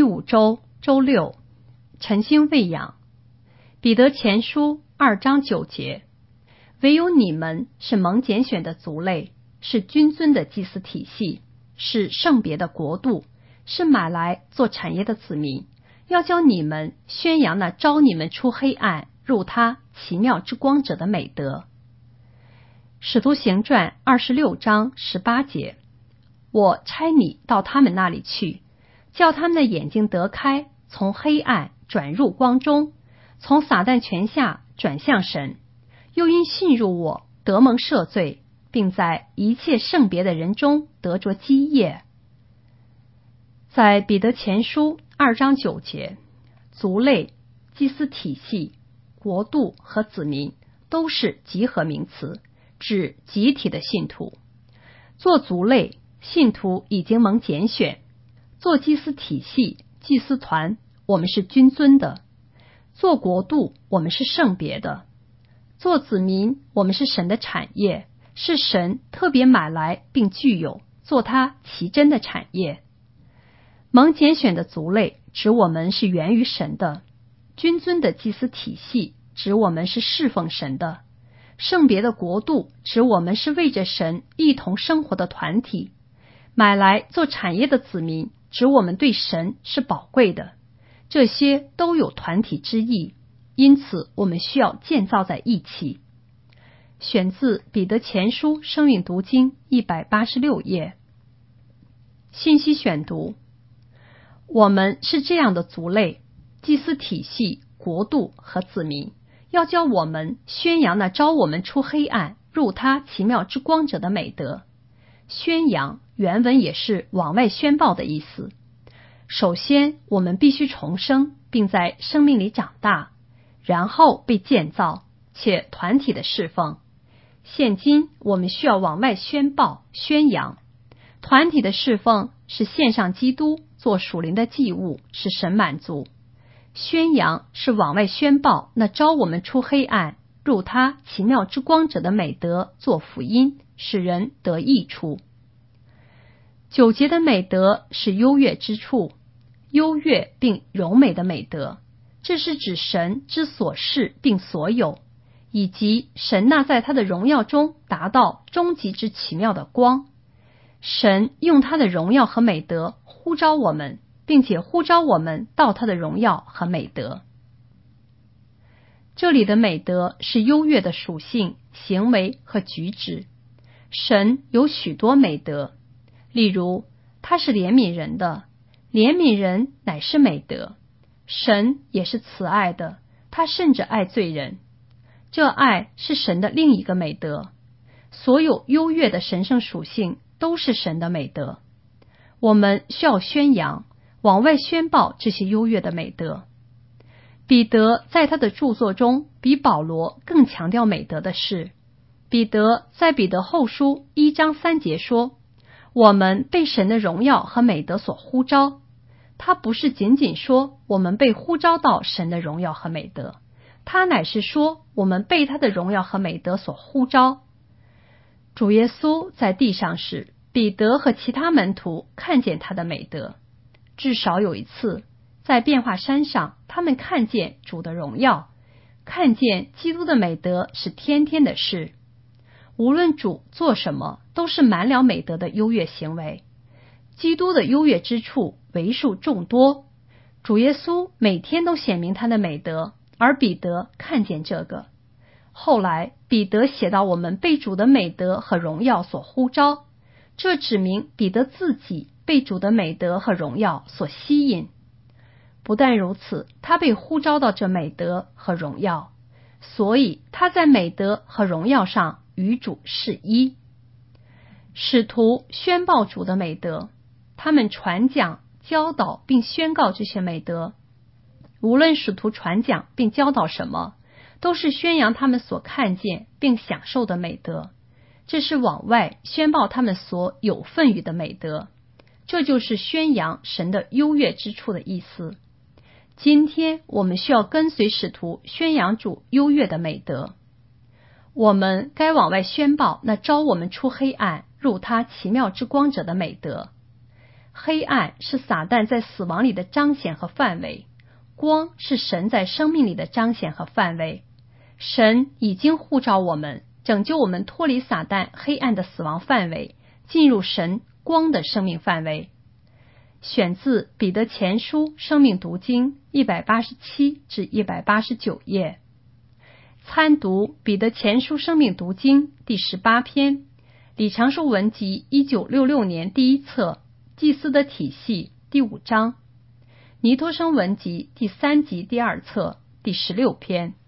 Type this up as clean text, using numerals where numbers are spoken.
5周周六，晨星喂养。彼得前书2章9节，唯有你们是蒙拣选的族类，是君尊的祭司体系，是圣别的国度，是买来做产业的子民，要叫你们宣扬那招你们出黑暗入他奇妙之光者的美德。使徒行传26章18节，我差你到他们那里去，叫他们的眼睛得开，从黑暗转入光中，从撒旦权下转向神，又因信入我得蒙赦罪，并在一切圣别的人中得着基业。在彼得前书2章9节，族类、祭司体系、国度和子民都是集合名词，指集体的信徒。做族类，信徒已经蒙拣选；做祭司体系、祭司团，我们是君尊的；做国度，我们是圣别的；做子民，我们是神的产业，是神特别买来并具有，做他奇珍的产业。蒙拣选的族类指我们是源于神的，君尊的祭司体系指我们是侍奉神的，圣别的国度指我们是为着神一同生活的团体，买来做产业的子民指我们对神是宝贵的。这些都有团体之意，因此我们需要建造在一起。选自彼得前书生命读经186页。信息选读：我们是这样的族类、祭司体系、国度和子民，要叫我们宣扬那招我们出黑暗入他奇妙之光者的美德。宣扬原文也是往外宣报的意思。首先，我们必须重生，并在生命里长大，然后被建造，且团体的侍奉。现今我们需要往外宣报、宣扬。团体的侍奉是献上基督做属灵的祭物，使神满足。宣扬是往外宣报那招我们出黑暗入他奇妙之光者的美德，做福音，使人得益处。9节的美德是优越之处，优越并柔美的美德，这是指神之所是并所有，以及神那在他的荣耀中达到终极之奇妙的光。神用他的荣耀和美德呼召我们，并且呼召我们到他的荣耀和美德。这里的美德是优越的属性、行为和举止。神有许多美德，例如他是怜悯人的，怜悯人乃是美德。神也是慈爱的，他甚至爱罪人，这爱是神的另一个美德。所有优越的神圣属性都是神的美德。我们需要宣扬，往外宣报这些优越的美德。彼得在他的著作中比保罗更强调美德的事。彼得在彼得后书1章3节说，我们被神的荣耀和美德所呼召。他不是仅仅说我们被呼召到神的荣耀和美德，他乃是说我们被他的荣耀和美德所呼召。主耶稣在地上时，彼得和其他门徒看见他的美德。至少有一次，在变化山上，他们看见主的荣耀，看见基督的美德是天天的事。无论主做什么，都是满了美德的优越行为。基督的优越之处为数众多，主耶稣每天都显明他的美德，而彼得看见这个。后来彼得写到我们被主的美德和荣耀所呼召，这指明彼得自己被主的美德和荣耀所吸引。不但如此，他被呼召到这美德和荣耀，所以他在美德和荣耀上与主是一。使徒宣报主的美德，他们传讲、教导并宣告这些美德。无论使徒传讲并教导什么，都是宣扬他们所看见并享受的美德，这是往外宣报他们所有份于的美德，这就是宣扬神的优越之处的意思。今天我们需要跟随使徒宣扬主优越的美德。我们该往外宣报那招我们出黑暗入他奇妙之光者的美德。 黑暗是撒旦在死亡里的彰显和范围，光是神在生命里的彰显和范围。神已经呼召我们，拯救我们脱离撒旦黑暗的死亡范围，进入神光的生命范围。选自彼得前书生命读经187至189页。参读彼得前书生命读经第18篇，李长寿文集1966年第1册，祭司的体系第5章，尼托生文集第3集第2册第16篇。